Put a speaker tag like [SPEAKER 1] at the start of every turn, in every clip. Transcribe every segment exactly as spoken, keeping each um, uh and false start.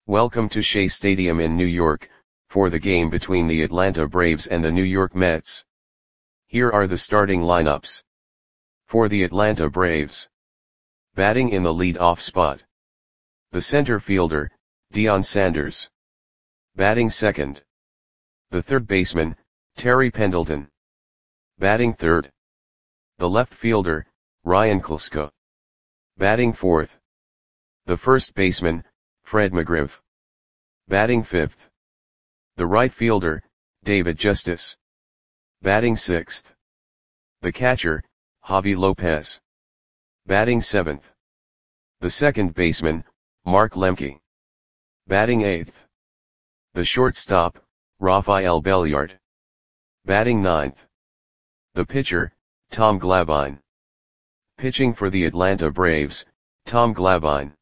[SPEAKER 1] Welcome to Shea Stadium in New York, for the game between the Atlanta Braves and the New York Mets. Here are the starting lineups. For the Atlanta Braves. Batting in the lead-off spot. The center fielder, Deion Sanders. Batting second. The third baseman, Terry Pendleton. Batting third. The left fielder, Ryan Klesko. Batting fourth. The first baseman, Fred McGriff. Batting fifth. The right fielder, David Justice. Batting sixth. The catcher, Javi Lopez. Batting seventh. The second baseman, Mark Lemke. Batting eighth. The shortstop, Rafael Belliard. Batting ninth. The pitcher, Tom Glavine. Pitching for the Atlanta Braves, Tom Glavine.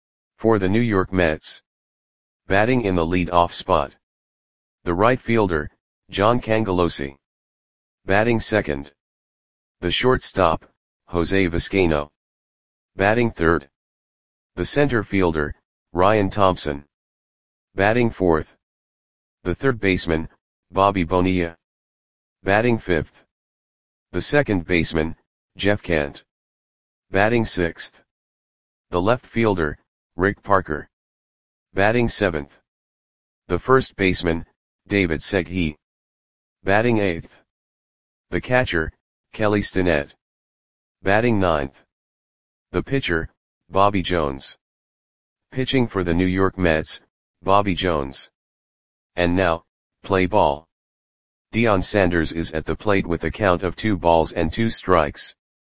[SPEAKER 1] For the New York Mets. Batting in the lead-off spot. The right fielder, John Cangelosi. Batting second. The shortstop, Jose Vizcaino. Batting third. The center fielder, Ryan Thompson. Batting fourth. The third baseman, Bobby Bonilla. Batting fifth. The second baseman, Jeff Kent. Batting sixth. The left fielder, Rick Parker. Batting seventh. The first baseman, David Segui. Batting eighth. The catcher, Kelly Stinnett. Batting ninth. The pitcher, Bobby Jones. Pitching for the New York Mets, Bobby Jones. And now, play ball. Deion Sanders is at the plate with a count of two balls and two strikes.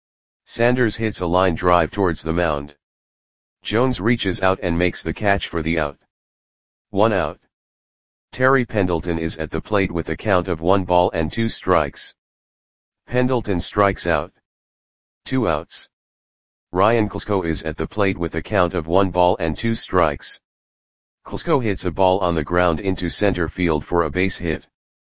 [SPEAKER 1] Sanders hits a line drive towards the mound. Jones reaches out and makes the catch for the out. One out. Terry Pendleton is at the plate with a count of one ball and two strikes. Pendleton strikes out. Two outs. Ryan Klesko is at the plate with a count of one ball and two strikes. Klesko hits a ball on the ground into center field for a base hit.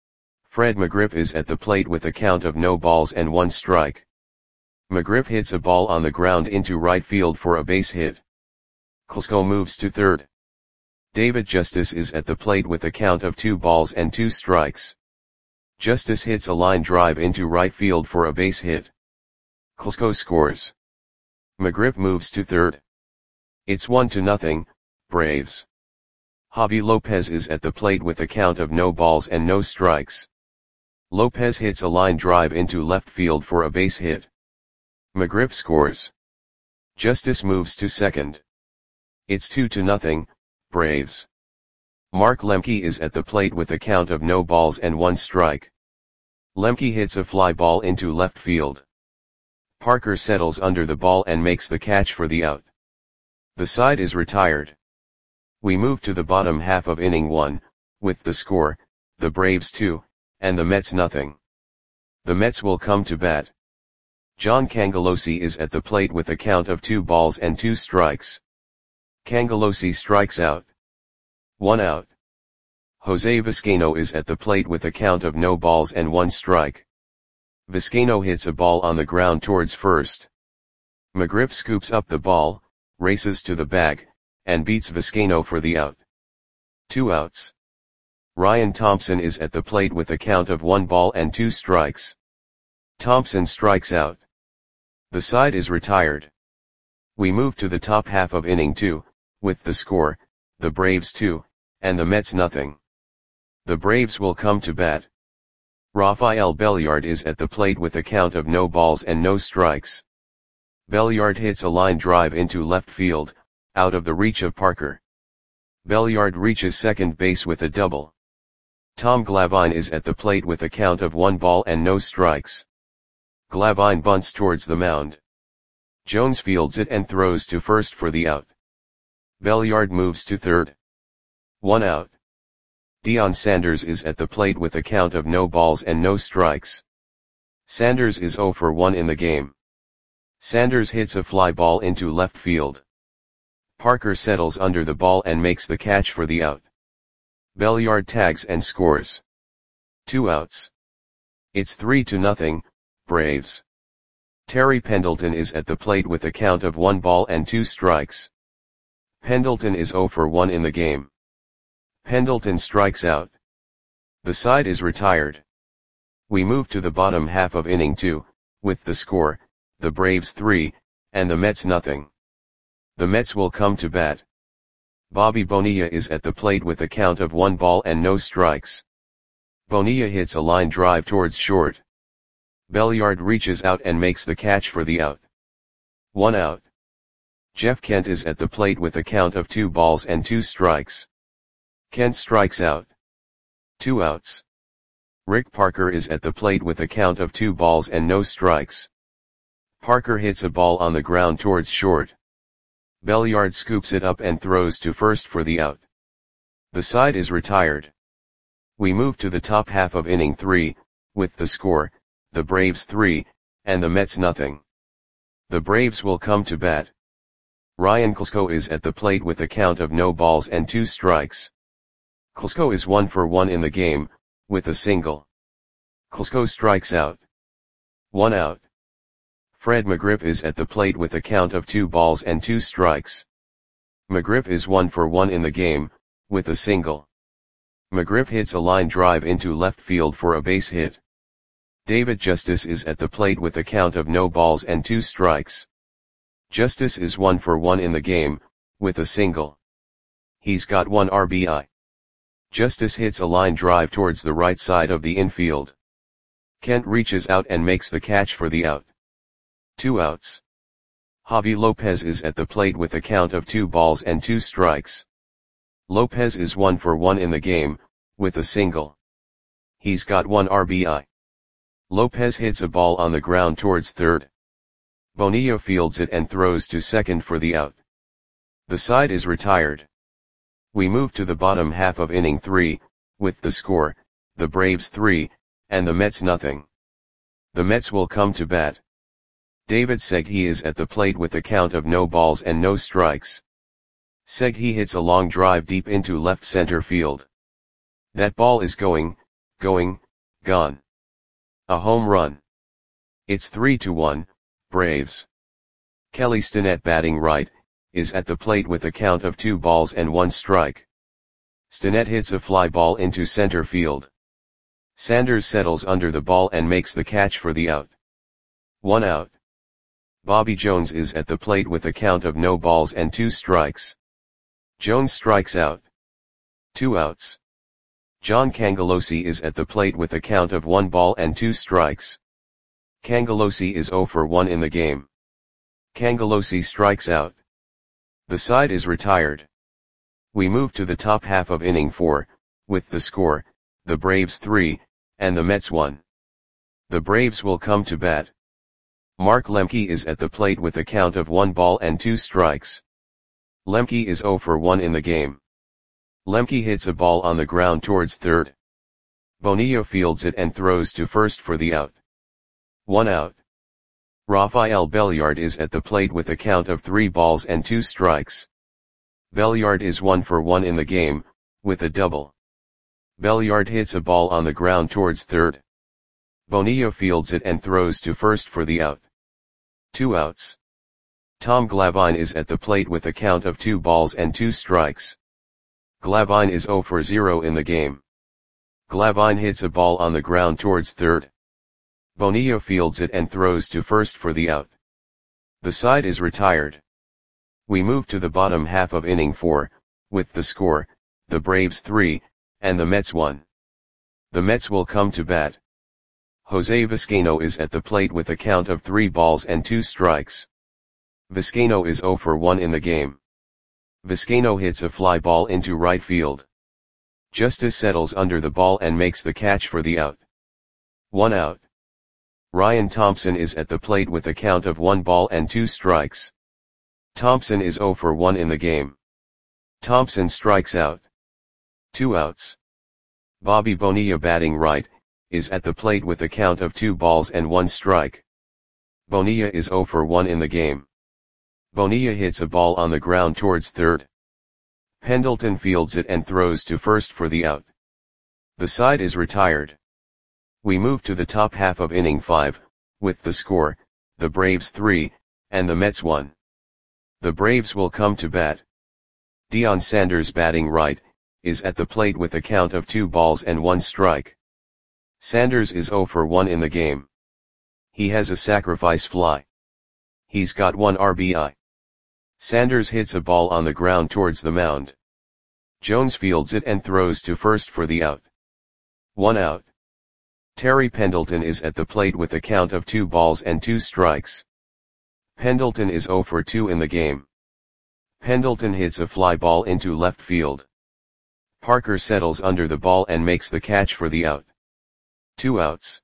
[SPEAKER 1] Fred McGriff is at the plate with a count of no balls and one strike. McGriff hits a ball on the ground into right field for a base hit. Klesko moves to third. David Justice is at the plate with a count of two balls and two strikes. Justice hits a line drive into right field for a base hit. Klesko scores. McGriff moves to third. It's one to nothing, Braves. Javi Lopez is at the plate with a count of no balls and no strikes. Lopez hits a line drive into left field for a base hit. McGriff scores. Justice moves to second. It's two to nothing, Braves. Mark Lemke is at the plate with a count of no balls and one strike. Lemke hits a fly ball into left field. Parker settles under the ball and makes the catch for the out. The side is retired. We move to the bottom half of inning one, with the score, the Braves two, and the Mets nothing. The Mets will come to bat. John Cangelosi is at the plate with a count of two balls and two strikes. Cangelosi strikes out. One out. Jose Vizcaino is at the plate with a count of no balls and one strike. Vizcaino hits a ball on the ground towards first. McGriff scoops up the ball, races to the bag, and beats Vizcaino for the out. Two outs. Ryan Thompson is at the plate with a count of one ball and two strikes. Thompson strikes out. The side is retired. We move to the top half of inning two, with the score, the Braves two, and the Mets nothing. The Braves will come to bat. Rafael Belliard is at the plate with a count of no balls and no strikes. Belliard hits a line drive into left field, out of the reach of Parker. Belliard reaches second base with a double. Tom Glavine is at the plate with a count of one ball and no strikes. Glavine bunts towards the mound. Jones fields it and throws to first for the out. Belliard moves to third. One out. Deion Sanders is at the plate with a count of no balls and no strikes. Sanders is zero for one in the game. Sanders hits a fly ball into left field. Parker settles under the ball and makes the catch for the out. Belliard tags and scores. Two outs. It's three to nothing, Braves. Terry Pendleton is at the plate with a count of one ball and two strikes. Pendleton is zero for one in the game. Pendleton strikes out. The side is retired. We move to the bottom half of inning two, with the score, the Braves three, and the Mets nothing. The Mets will come to bat. Bobby Bonilla is at the plate with a count of one ball and no strikes. Bonilla hits a line drive towards short. Belliard reaches out and makes the catch for the out. One out. Jeff Kent is at the plate with a count of two balls and two strikes. Kent strikes out. Two outs. Rick Parker is at the plate with a count of two balls and no strikes. Parker hits a ball on the ground towards short. Belliard scoops it up and throws to first for the out. The side is retired. We move to the top half of inning three, with the score, the Braves three, and the Mets nothing. The Braves will come to bat. Ryan Klesko is at the plate with a count of no balls and two strikes. Klesko is one for one in the game, with a single. Klesko strikes out. One out. Fred McGriff is at the plate with a count of two balls and two strikes. McGriff is one for one in the game, with a single. McGriff hits a line drive into left field for a base hit. David Justice is at the plate with a count of no balls and two strikes. Justice is one for one in the game, with a single. He's got one R B I. Justice hits a line drive towards the right side of the infield. Kent reaches out and makes the catch for the out. Two outs. Javi Lopez is at the plate with a count of two balls and two strikes. Lopez is one for one in the game, with a single. He's got one R B I. Lopez hits a ball on the ground towards third. Bonilla fields it and throws to second for the out. The side is retired. We move to the bottom half of inning three, with the score, the Braves three, and the Mets nothing. The Mets will come to bat. David Segui is at the plate with a count of no balls and no strikes. Segui hits a long drive deep into left center field. That ball is going, going, gone. A home run. It's three to one, Braves. Kelly Stinnett, batting right, is at the plate with a count of two balls and one strike. Stinnett hits a fly ball into center field. Sanders settles under the ball and makes the catch for the out. One out. Bobby Jones is at the plate with a count of no balls and two strikes. Jones strikes out. Two outs. John Cangelosi is at the plate with a count of one ball and two strikes. Cangelosi is zero for one in the game. Cangelosi strikes out. The side is retired. We move to the top half of inning four, with the score, the Braves three, and the Mets one. The Braves will come to bat. Mark Lemke is at the plate with a count of one ball and two strikes. Lemke is zero for one in the game. Lemke hits a ball on the ground towards third. Bonilla fields it and throws to first for the out. One out. Rafael Belliard is at the plate with a count of three balls and two strikes. Belliard is one for one in the game, with a double. Belliard hits a ball on the ground towards third. Bonilla fields it and throws to first for the out. Two outs. Tom Glavine is at the plate with a count of two balls and two strikes. Glavine is zero for zero in the game. Glavine hits a ball on the ground towards third. Bonilla fields it and throws to first for the out. The side is retired. We move to the bottom half of inning four, with the score, the Braves three, and the Mets one. The Mets will come to bat. Jose Vizcaino is at the plate with a count of three balls and two strikes. Vizcaino is zero for one in the game. Vizcaino hits a fly ball into right field. Justice settles under the ball and makes the catch for the out. One out. Ryan Thompson is at the plate with a count of one ball and two strikes. Thompson is zero for one in the game. Thompson strikes out. Two outs. Bobby Bonilla, batting right, is at the plate with a count of two balls and one strike. Bonilla is zero for one in the game. Bonilla hits a ball on the ground towards third. Pendleton fields it and throws to first for the out. The side is retired. We move to the top half of inning five, with the score, the Braves three, and the Mets one. The Braves will come to bat. Deion Sanders, batting right, is at the plate with a count of two balls and one strike. Sanders is oh for one in the game. He has a sacrifice fly. He's got one R B I. Sanders hits a ball on the ground towards the mound. Jones fields it and throws to first for the out. One out. Terry Pendleton is at the plate with a count of two balls and two strikes. Pendleton is oh for two in the game. Pendleton hits a fly ball into left field. Parker settles under the ball and makes the catch for the out. Two outs.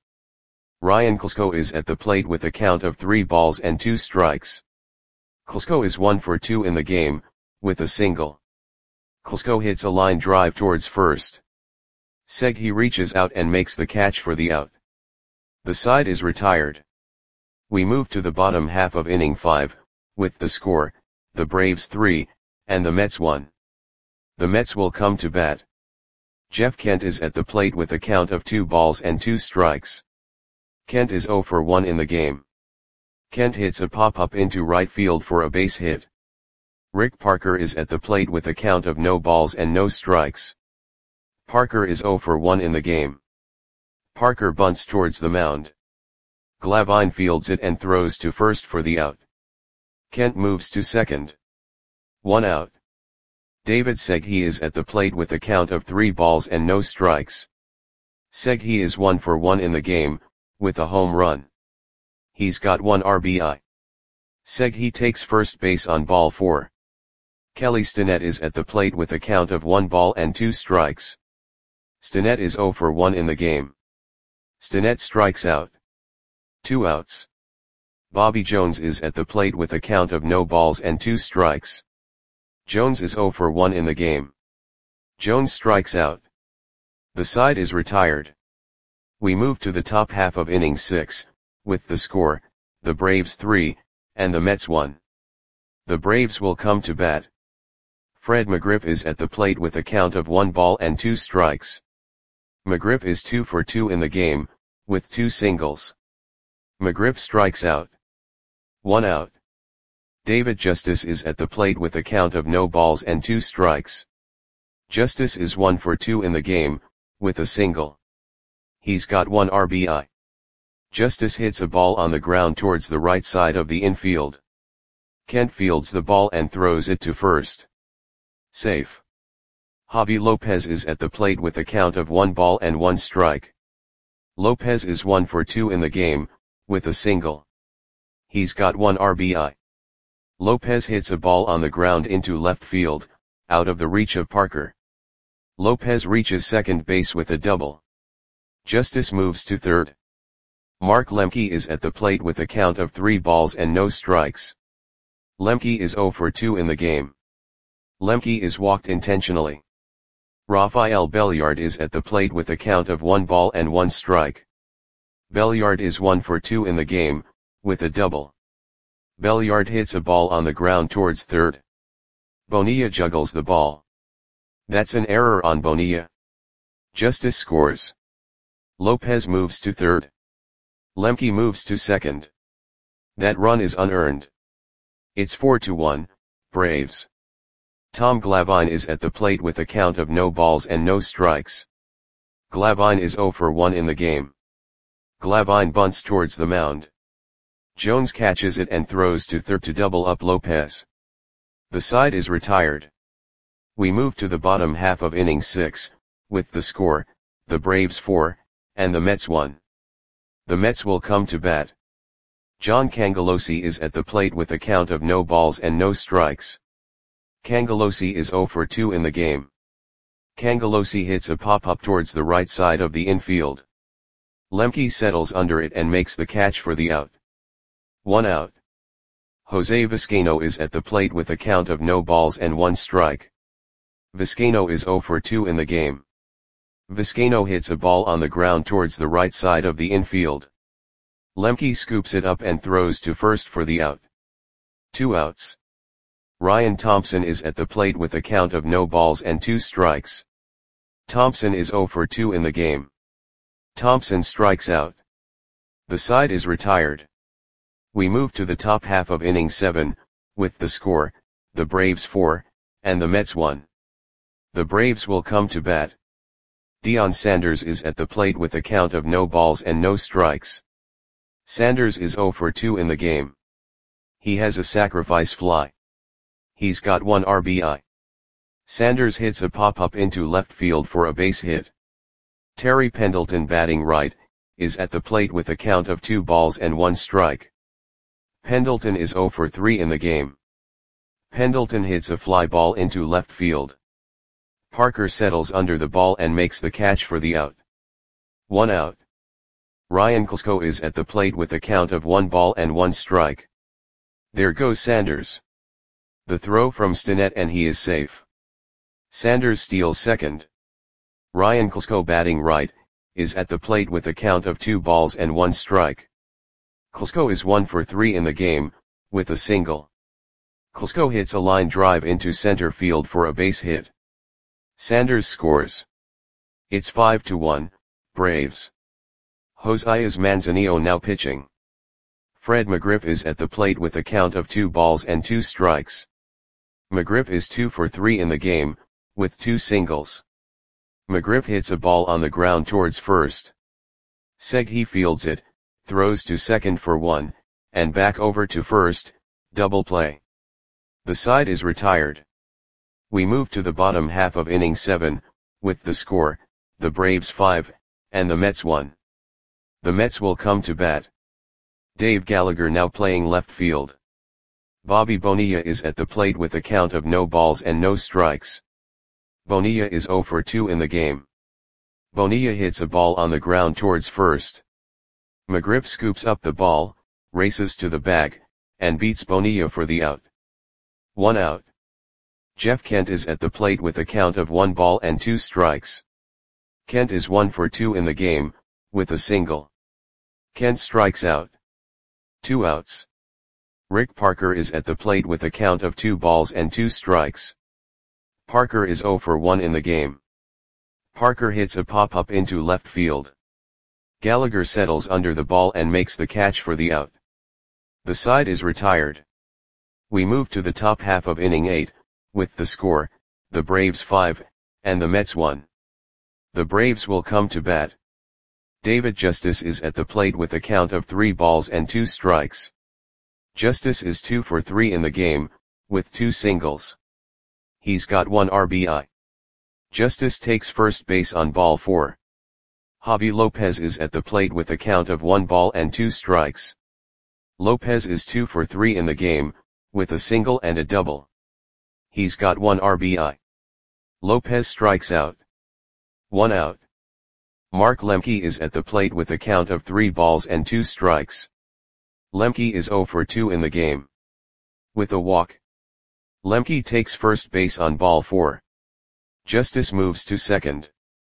[SPEAKER 1] Ryan Klesko is at the plate with a count of three balls and two strikes. Klesko is one for two in the game, with a single. Klesko hits a line drive towards first. Segui reaches out and makes the catch for the out. The side is retired. We move to the bottom half of inning five, with the score, the Braves three, and the Mets one. The Mets will come to bat. Jeff Kent is at the plate with a count of two balls and two strikes. Kent is oh for one in the game. Kent hits a pop-up into right field for a base hit. Rick Parker is at the plate with a count of no balls and no strikes. Parker is oh for one in the game. Parker bunts towards the mound. Glavine fields it and throws to first for the out. Kent moves to second. One out. David Segui is at the plate with a count of three balls and no strikes. Segui is one for one in the game, with a home run. He's got one R B I. Segui takes first base on ball four. Kelly Stinnett is at the plate with a count of one ball and two strikes. Stinnett is oh for one in the game. Stinnett strikes out. Two outs. Bobby Jones is at the plate with a count of no balls and two strikes. Jones is oh for one in the game. Jones strikes out. The side is retired. We move to the top half of inning six, with the score, the Braves three, and the Mets one. The Braves will come to bat. Fred McGriff is at the plate with a count of one ball and two strikes. McGriff is two for two in the game, with two singles. McGriff strikes out. One out. David Justice is at the plate with a count of no balls and two strikes. Justice is one for two in the game, with a single. He's got one R B I. Justice hits a ball on the ground towards the right side of the infield. Kent fields the ball and throws it to first. Safe. Javi Lopez is at the plate with a count of one ball and one strike. Lopez is one for two in the game, with a single. He's got one R B I. Lopez hits a ball on the ground into left field, out of the reach of Parker. Lopez reaches second base with a double. Justice moves to third. Mark Lemke is at the plate with a count of three balls and no strikes. Lemke is oh for two in the game. Lemke is walked intentionally. Rafael Belliard is at the plate with a count of one ball and one strike. Belliard is one for two in the game, with a double. Belliard hits a ball on the ground towards third. Bonilla juggles the ball. That's an error on Bonilla. Justice scores. Lopez moves to third. Lemke moves to second. That run is unearned. It's four to one, Braves. Tom Glavine is at the plate with a count of no balls and no strikes. Glavine is oh for one in the game. Glavine bunts towards the mound. Jones catches it and throws to third to double up Lopez. The side is retired. We move to the bottom half of inning six, with the score, the Braves four, and the Mets one. The Mets will come to bat. John Cangelosi is at the plate with a count of no balls and no strikes. Cangelosi is oh for two in the game. Cangelosi hits a pop-up towards the right side of the infield. Lemke settles under it and makes the catch for the out. One out. Jose Vizcaino is at the plate with a count of no balls and one strike. Vizcaino is oh for two in the game. Vizcaino hits a ball on the ground towards the right side of the infield. Lemke scoops it up and throws to first for the out. Two outs. Ryan Thompson is at the plate with a count of no balls and two strikes. Thompson is oh for two in the game. Thompson strikes out. The side is retired. We move to the top half of inning seven, with the score, the Braves four, and the Mets one. The Braves will come to bat. Deion Sanders is at the plate with a count of no balls and no strikes. Sanders is oh for two in the game. He has a sacrifice fly. He's got one R B I. Sanders hits a pop-up into left field for a base hit. Terry Pendleton, batting right, is at the plate with a count of two balls and one strike. Pendleton is oh for three in the game. Pendleton hits a fly ball into left field. Parker settles under the ball and makes the catch for the out. One out. Ryan Klesko is at the plate with a count of one ball and one strike. There goes Sanders. The throw from Stinnett and he is safe. Sanders steals second. Ryan Klesko, batting right, is at the plate with a count of two balls and one strike. Klesko is one for three in the game, with a single. Klesko hits a line drive into center field for a base hit. Sanders scores. It's five to one, Braves. Josias Manzanillo now pitching. Fred McGriff is at the plate with a count of two balls and two strikes. McGriff is two for three in the game, with two singles. McGriff hits a ball on the ground towards first. Segui fields it, throws to second for one, and back over to first, double play. The side is retired. We move to the bottom half of inning seven, with the score, the Braves five, and the Mets one. The Mets will come to bat. Dave Gallagher now playing left field. Bobby Bonilla is at the plate with a count of no balls and no strikes. Bonilla is oh for two in the game. Bonilla hits a ball on the ground towards first. McGriff scoops up the ball, races to the bag, and beats Bonilla for the out. One out. Jeff Kent is at the plate with a count of one ball and two strikes. Kent is one for two in the game, with a single. Kent strikes out. Two outs. Rick Parker is at the plate with a count of two balls and two strikes. Parker is oh for one in the game. Parker hits a pop-up into left field. Gallagher settles under the ball and makes the catch for the out. The side is retired. We move to the top half of inning eight, with the score, the Braves five, and the Mets one. The Braves will come to bat. David Justice is at the plate with a count of three balls and two strikes. Justice is two for three in the game, with two singles. He's got one R B I. Justice takes first base on ball four. Javi Lopez is at the plate with a count of one ball and two strikes. Lopez is two for three in the game, with a single and a double. He's got one R B I. Lopez strikes out. One out. Mark Lemke is at the plate with a count of three balls and two strikes. Lemke is oh for two in the game. With a walk. Lemke takes first base on ball four. Justice moves to second.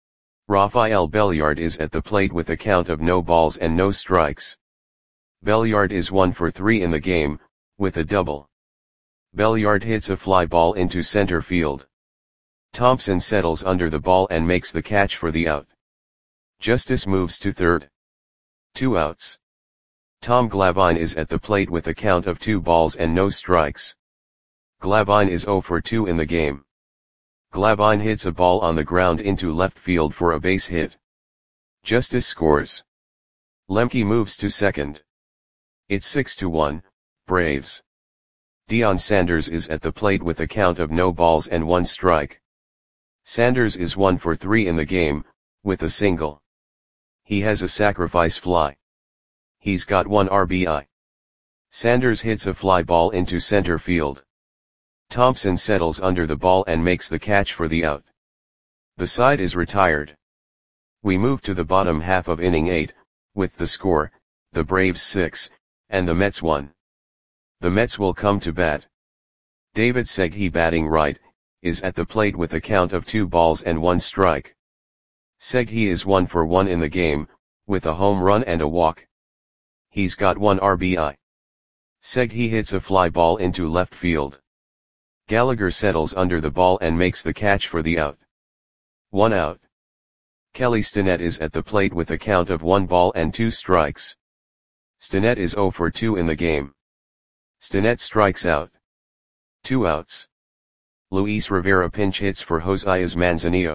[SPEAKER 1] Rafael Belliard is at the plate with a count of no balls and no strikes. Belliard is one for three in the game, with a double. Belliard hits a fly ball into center field. Thompson settles under the ball and makes the catch for the out. Justice moves to third. Two outs. Tom Glavine is at the plate with a count of two balls and no strikes. Glavine is oh for two in the game. Glavine hits a ball on the ground into left field for a base hit. Justice scores. Lemke moves to second. It's six to one, Braves. Deion Sanders is at the plate with a count of no balls and one strike. Sanders is one for three in the game, with a single. He has a sacrifice fly. He's got one R B I. Sanders hits a fly ball into center field. Thompson settles under the ball and makes the catch for the out. The side is retired. We move to the bottom half of inning eight, with the score, the Braves six, and the Mets one. The Mets will come to bat. David Segui, batting right, is at the plate with a count of two balls and one strike. Segui is one for one in the game, with a home run and a walk. He's got one R B I. Segui hits a fly ball into left field. Gallagher settles under the ball and makes the catch for the out. One out. Kelly Stinnett is at the plate with a count of one ball and two strikes. Stinnett is oh for two in the game. Stinnett strikes out. Two outs. Luis Rivera pinch hits for Josias Manzanilla.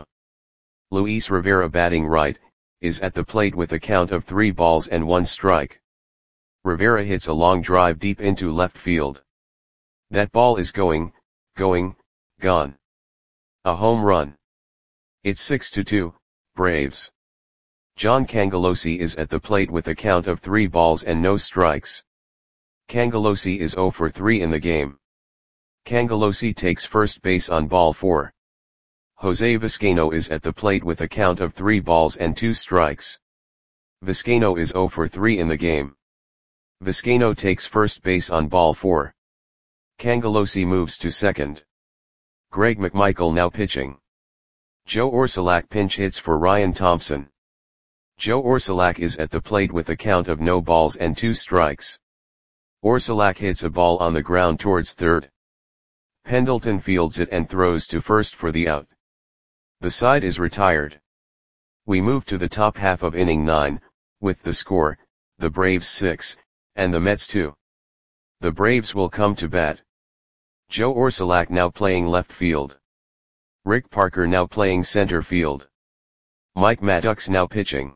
[SPEAKER 1] Luis Rivera batting right, is at the plate with a count of three balls and one strike. Rivera hits a long drive deep into left field. That ball is going, going, gone. A home run. It's six to two, Braves. John Cangelosi is at the plate with a count of three balls and no strikes. Cangelosi is zero for three in the game. Cangelosi takes first base on ball four. Jose Vizcaino is at the plate with a count of three balls and two strikes. Vizcaino is zero for three in the game. Vizcaino takes first base on ball four. Cangelosi moves to second. Greg McMichael now pitching. Joe Orsulak pinch hits for Ryan Thompson. Joe Orsulak is at the plate with a count of no balls and two strikes. Orsulak hits a ball on the ground towards third. Pendleton fields it and throws to first for the out. The side is retired. We move to the top half of inning nine, with the score, the Braves six, and the Mets two. The Braves will come to bat. Joe Orsulak now playing left field. Rick Parker now playing center field. Mike Maddox now pitching.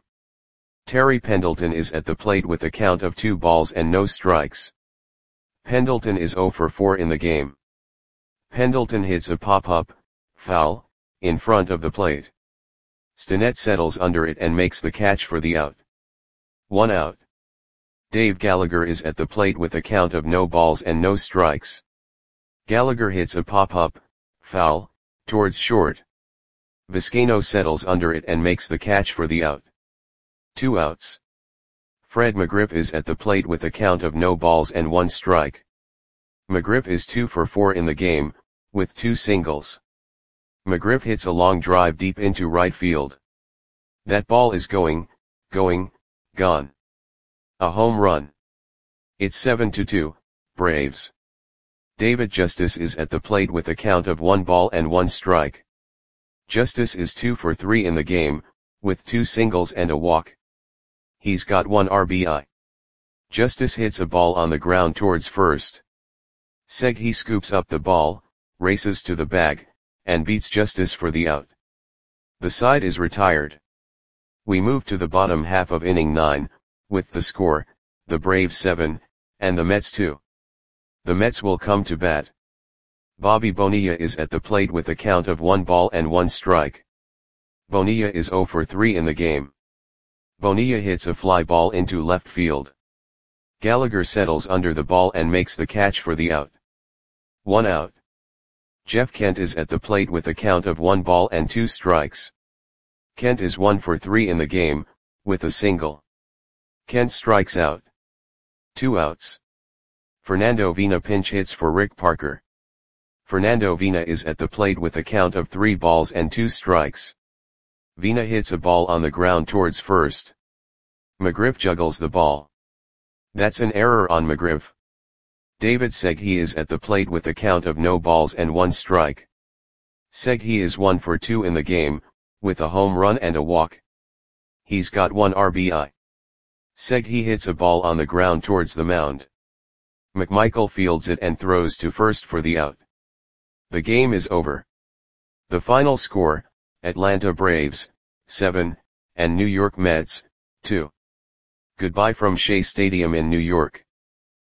[SPEAKER 1] Terry Pendleton is at the plate with a count of two balls and no strikes. Pendleton is zero for four in the game. Pendleton hits a pop-up, foul, in front of the plate. Stinnett settles under it and makes the catch for the out. One out. Dave Gallagher is at the plate with a count of no balls and no strikes. Gallagher hits a pop-up, foul, towards short. Vizcaino settles under it and makes the catch for the out. Two outs. Fred McGriff is at the plate with a count of no balls and one strike. McGriff is two for four in the game, with two singles. McGriff hits a long drive deep into right field. That ball is going, going, gone. A home run. It's seven to two, Braves. David Justice is at the plate with a count of one ball and one strike. Justice is two for three in the game, with two singles and a walk. He's got one R B I. Justice hits a ball on the ground towards first. Segui scoops up the ball, races to the bag, and beats Justice for the out. The side is retired. We move to the bottom half of inning nine, with the score, the Braves seven, and the Mets two. The Mets will come to bat. Bobby Bonilla is at the plate with a count of one ball and one strike. Bonilla is zero for three in the game. Bonilla hits a fly ball into left field. Gallagher settles under the ball and makes the catch for the out. One out. Jeff Kent is at the plate with a count of one ball and two strikes. Kent is one for three in the game, with a single. Kent strikes out. Two outs. Fernando Vina pinch hits for Rick Parker. Fernando Vina is at the plate with a count of three balls and two strikes. Vina hits a ball on the ground towards first. McGriff juggles the ball. That's an error on McGriff. David Segui is at the plate with a count of no balls and one strike. Segui is one for two in the game, with a home run and a walk. He's got one R B I. Segui hits a ball on the ground towards the mound. McMichael fields it and throws to first for the out. The game is over. The final score, Atlanta Braves, seven, and New York Mets, two. Goodbye from Shea Stadium in New York.